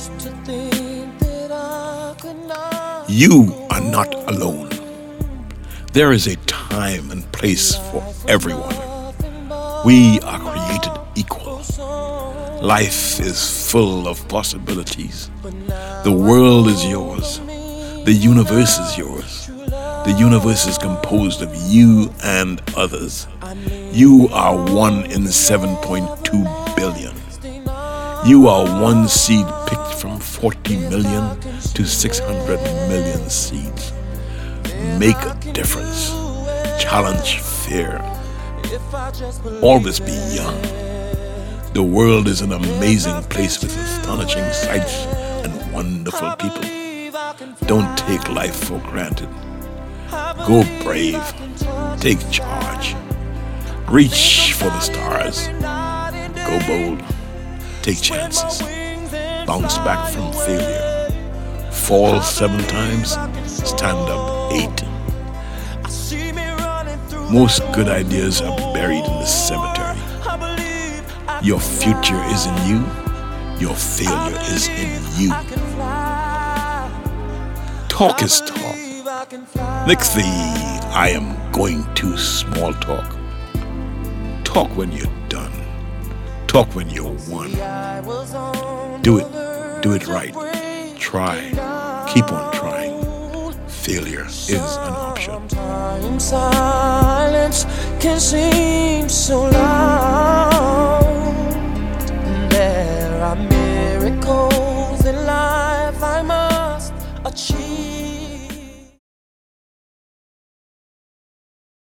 You are not alone. There is a time and place for everyone. We are created equal. Life is full of possibilities. The world is yours. The universe is yours. The universe is composed of you and others. You are 1 in 7.2 billion. You are one seed picked from 40 million to 600 million seeds. Make a difference. Challenge fear. Always be young. The world is an amazing place with astonishing sights and wonderful people. Don't take life for granted. Go brave. Take charge. Reach for the stars. Go bold. Take chances. Bounce back from failure. Fall 7 times. Stand up 8. Most good ideas are buried in the cemetery. Your future is in you. Your failure is in you. Talk is talk. Next the I am going to small talk. Talk when you're done. Talk when you're won. Do it. Do it right. Try. Keep on trying. Failure is an option. Sometimes silence can seem so loud. There are miracles in life I must achieve.